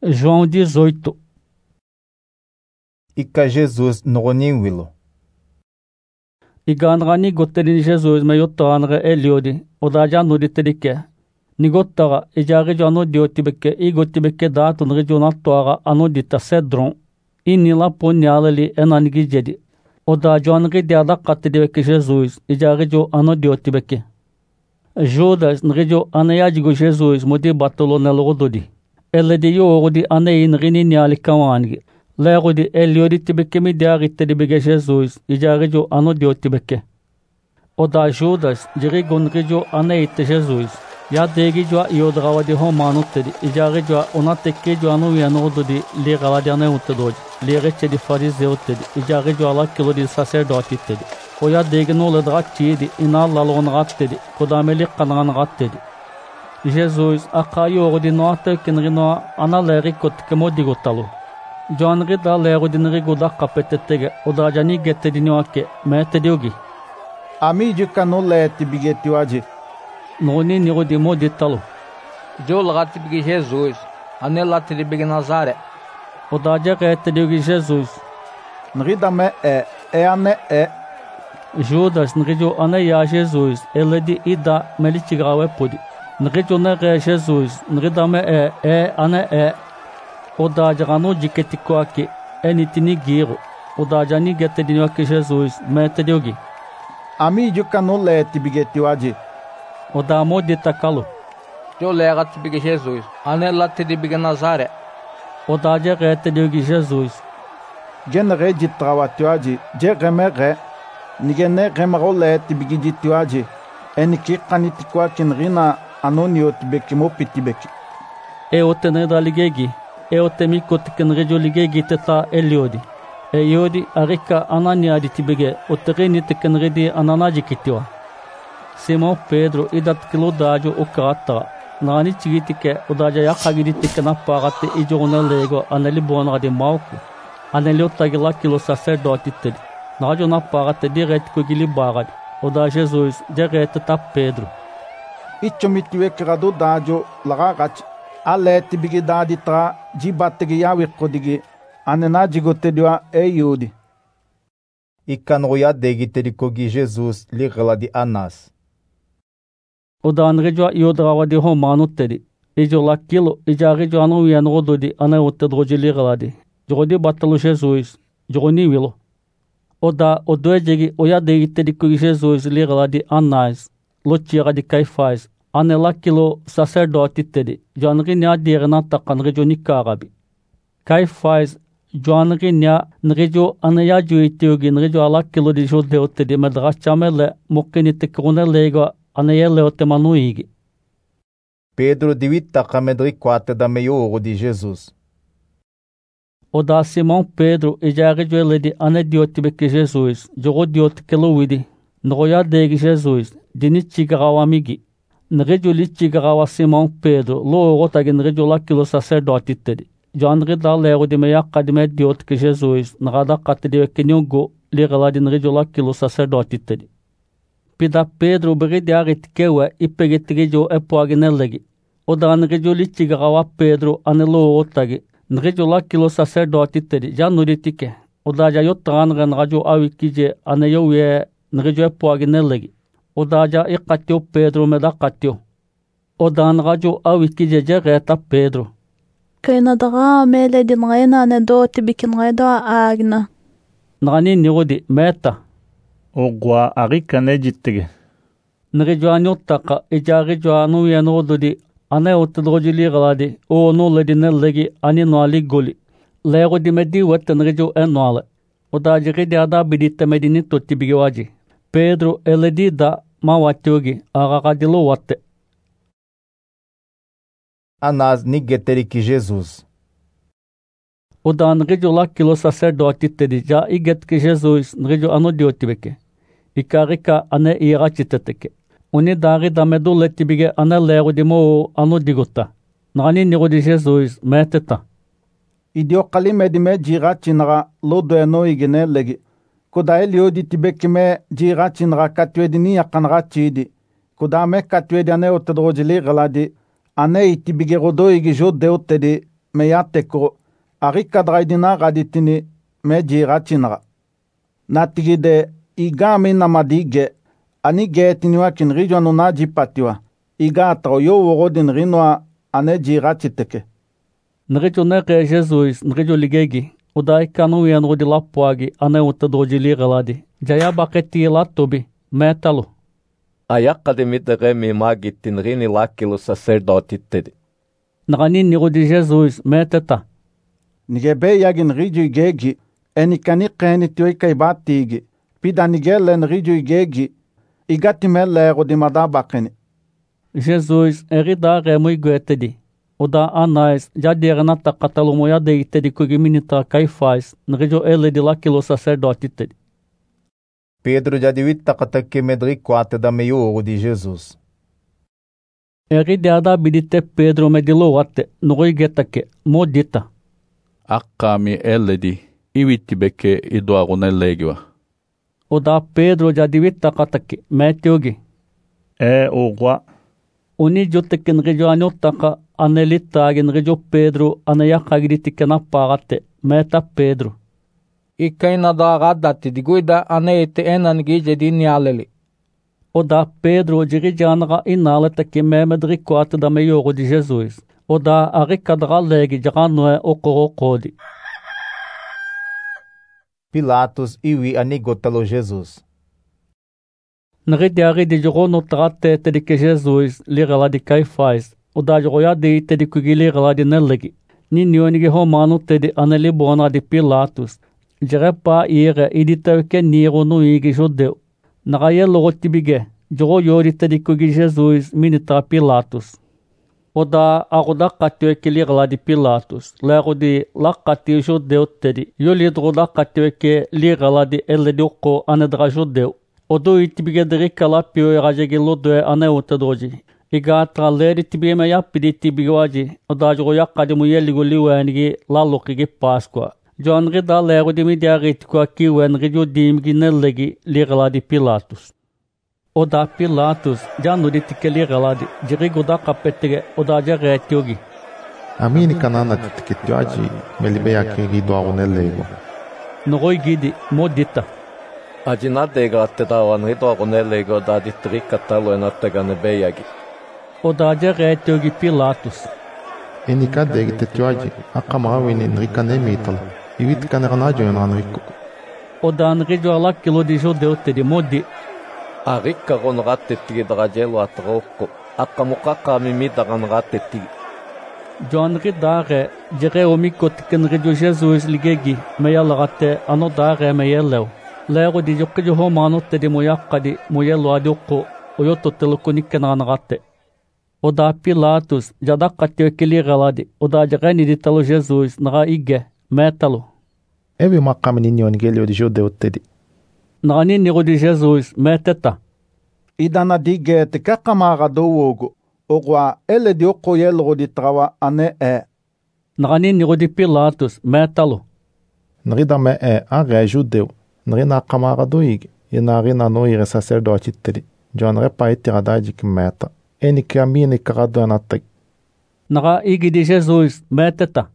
João 18. Ika Jesus nogoniwilo. Iganra ni gotteri Jesus mayotanra Eliodi, odajanu ditterike. Nigottara ijari jano diotibeke igotibeke datun regionattuara anodita Cedron. Inila ponyalali enanigi jedi. Odajanri diada qattidibeke Jesus, ijari jo anodiotibeke. Judas nrijo anayajigo Jesus modi batolo nelrododi. Eledi yorodi anayin rini nyali kawangi. Lærodi Eliodi tibeke mi diaritte dibege Jesus, ijarijo anodio tibeke. Oda Judas jirigon rijo anayite Jesus. Ya degi jwa iodrawadi homanuttedi, ijarijo onatekke jo anu yanododi lirawadi anayuttedodi. Lirecedi farizeottedi, ijarijo ala kilodi sacerdotitedi. Oya degi noledraccidi, inallalonrattedi, kodameli qanranrattedi. Jesus akayorodi noatekenrino analerikottike modigottalo. Joanri da lerodinri goda kapetetege odajani gettedinioake metediogi. Ami jikano leti bigetiwaji. Noni nirodi moditalo. Jo lagati bigi Jesus, anelati bigi Nazare. Odaja gettediogi Jesus. Nrida me ane Judas nrijo ane ya Jesus, eledi ida melichigrawe podi. Nrijo nere Jesus, nrida me ane Odajano jiketikoake enitini giro. Odajani gettedinioake Jesus metediogi. Ami jikano leti bigetiwaji. Odamo ditakalo. Jo lagati bigi Jesus, anelati bigi Nazare. Odaja gettediogi Jesus. Genere jitrawatiwaji, jeremere. Nigene remaro leti bigi jitiwaji. Eniki kanitikoake nrina anoniot bekimo pitibeki. Otene daligegi. Eotemi kotikenrejo ligegi teta Eliodi. Eyodi arika ananiadi tibege otereni tekenredi ananaji kitiwa. Simon Pedro idat kilodajo ukata. Nani chigitike odaja yakagidi tikena parate ijona lego anali bonadi mauku. Anali otagila kilo sacerdotitedi. Najo na parate direct kogili baradi. Oda Jesus direct ta Pedro. Ichomitiwe krado dajo lagagachi. Aleti bigi dadi tra jibategi yawi kodigi anena jigotediwa Eyodi. Ikanoya degitedi kogi Jesus ligladi Anas. Odanrejo iodrawadi homanuttedi. Ijo lakilo ijarijo anu yanrododi anayottedroji ligladi. Jogodi batalu Jesus. Jogoni wilo. Oda odoejegi oya degitedi kogi Jesus ligladi Anas. Lochiradi Caifás. Anela kilo sacerdotitedi, joanri nya dirna takanrejo nikarabi. Caifás, joanri nya nrejo anaya juitiogi nrejo ala kilo di jodeotedi medrachamele mokinitekrune lego anaya leote manuigi. Pedro divita kamedri quate da meio de Jesus. Oda Simão Pedro ijarijo eledi anediotibeke Jesus, jogodiote keluidi, noya degi Jesus, dinichigrawamigi. Nrejo lichigarawa Simão Pedro, loorotagi nrejo lakilo sacerdotitedi. Joanri da lero de meia kadime diot que Jesus, nrada katede kenyongo, lirala de nrejo lakilo sacerdotitedi. Pida Pedro beridiarit kewe ipegetrejo epoaginelegi. Oda nrejo lichigarawa Pedro aneloorotagi, nrejo lakilo sacerdotitedi, januritike. Oda jayotranre nrajo awikije aneyowe nrejo epoaginelegi. Odaja iqatio Pedro meda qatio. Odan rajo awiki reta Pedro. Kaina daga mele din ngaina ne do tibikin ngaida agna. Nani nirodi meta. Ogwa arika ne jittige. Nrijoanyo taka ijarijoanu yanododi anayotodrojili galadi o no ledine legi ani noali goli. Lego di medi wet nrijo enwale. Odajiri diada bidite medini totibigiwaji. Pedro eledi da mawatiogi agagadilo wate. Anas nigeteriki Jesus. Oda nrijo la kilo sacerdotitedi ja igetki Jesus nrijo anodiotibeke. Ikarika ane irachiteke. Oni dari da meduletibige ane lero di mo anodigota. Nani niro di Jesus meteta. Idio kalimedime jirachinra lodoeno igene legi. Koda Eliodi tibekime jirachinra katwedini yakanra chidi. Koda me katwedi ane otedrojili galadi. Ane itibige rodo igi jodeotedi. meyateko arikadgaidina gaditini mejirachinra. Natigide igame namadige ani getiniwa kinrijo nuna jipatiwa. Iga troyo wogodin rinwa ane jirachiteke. Nrijo neke Jesus nrijo ligegi. Udai kanu yanro di lapuagi ane utadoji ligaladi. Jaya baketi latobi metalo. Ayakkadi mitteremi magittin rini lakilu sacerdotittedi. Nagani nigo di Jesus meteta. Nigebe yagin rijo igegi enikani keni tioika ibatigi. Pida nigelen rijo igegi igati melego di madabakeni. Jesus erida remo iguetedi. Oda anais jaderna takatalumoya deitedi kugiminita Caifás nrijo ele di lakilo sacerdotitedi. Pedro já devia takatake medri quatro da meio de Jesus. Erideada bidite Pedro mediloate noigetake modita. Akkami elledi ivittibeke iduagunellegiwa. Oda Pedro já devia takatake metiogi. Ogwa. Uni joteke nrijo anotaka anelitagi nrijo Pedro anayakagritike na pagate meta Pedro. Ikaina da gadati diguida aneite enangi jedini aleli. Oda Pedro dirigianaga inaletake memedri quatro da meio de Jesus. Oda arikadra legi janoe okorokodi. Pilatos iwi anigotalo Jesus. Nridiari de jogono trate de que Jesus ligala de Caifás. Oda jogoya de ite de kugili de nelegi. Ninionigi romano tede anelibona de Pilatos. Jerepa ire iditavke niro no igi judeu. Nagaye logotibige, jogo yorita de kugi Jesus minita Pilatos. Oda agoda katio que ligala de Pilatos. Lego de la katio judeu tedi. Yolidro da katio que ligala de ele de oko anedra judeu. Odo itibige de rikala pio erajegi lodoe aneuta doji. Iga traleri tibige me yapidi tibigoji. Oda jogo yakadi muyeligo liwenigi lalokigi Páscoa. John Rida lego de midiaritiko aqui o enrijo dimgi nelegi ligala de Pilatos. Oda Pilatos já no ditike ligala de dirigo da kapetege oda jaretiogi. Amini kanana titiketioji melibeaki ridoagunellego. Noroi gidi modita. Ajinadega attedawan ridoagunellego da ditrikatalo enattegane beyagi. Oda jaretiogi Pilatos. Enikadegi tetioji akamawini nrikanemitalo. Ivit kaneranajo enanrico. Oda enrijo alakilo de judeu te de modi. Arikka ron rattetigi dragelo atroko. Akamukaka mimidagan rattetigi. John Ridare jere omikot kenrijo Jesus ligegi meyalagate anodare meyeleu. Lego de jokkejo homano te de moyakadi moyelo adoko oyototelokonikenanagate. Oda Pilatos jadakatio keligaladi. Oda jareni de talo Jesus naga ige. Metalo. Evi makami niniongelio de judeu tedi. Nani nigo de Jesus meteta. Idana dige te kakamaga dowogo. Ogwa ele de oko yelro de trawa ane e. Nani nigo de Pilatos metalo. Nrida me are judeu. Nrina kamaga doig. Inarina noire sacerdote tedi. John repaitira dadik meta. Eni kamini karado anatag. Naga igi de Jesus meteta.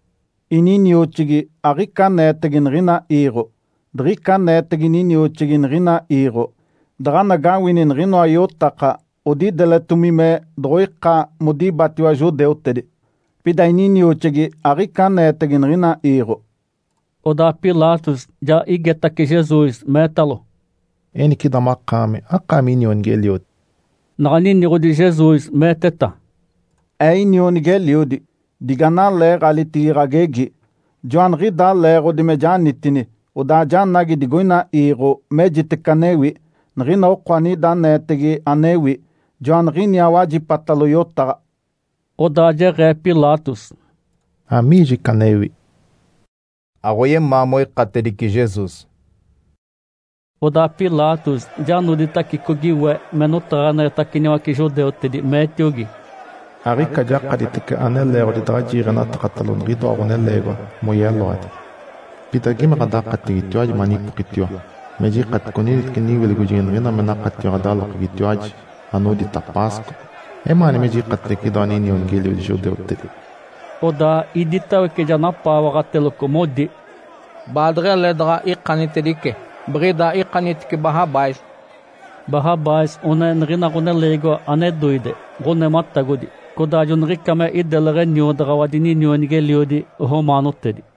Ininiochigi arika netegin rina iro. Drika netegin iniochigin rina iro. Drana gawinin rino ayotaka. Odi deletumime droika modi batiwa judeu tedi. Pida ininiochigi arika netegin rina iro. Oda Pilatos já igetake Jesus metalo. Eni kida makame akami iniongelio. Nani nigo de Jesus meteta. Iniongelio digana lega litiragegi. Joan Rida lego de mejanitini. Oda janagi digoina iro mejitikanewi. Nrina okwani da netegi anewi. Joan Rinia waji pataloyota. Oda jere Pilatos. Amiji kanewi. Agoye mamoi kateriki Jesus. Oda Pilatos já no ditaki kogiwe menotana takinewa ki judeu tedi metiogi. Arika jakaditike anellego de dragirana takatalon ridoagunellego moyelload. Pitagima kadakatigi tioji manipukitio. Meji katkonit kiniwilgujin rina menakatio adalokigitioji anodi tapasco. Emani meji katriki donini ongelio de judeu tedi. oda iditaweke janappaawaqattelukku moddi. Badrele daga iqanitelike. Brida iqanitike Barrabás. Barrabás una nrina gune lego anedduide. Gune mattagudi. Kodajun rikkame iddelere nyo daga wadini nyonige liodi homanuttedi.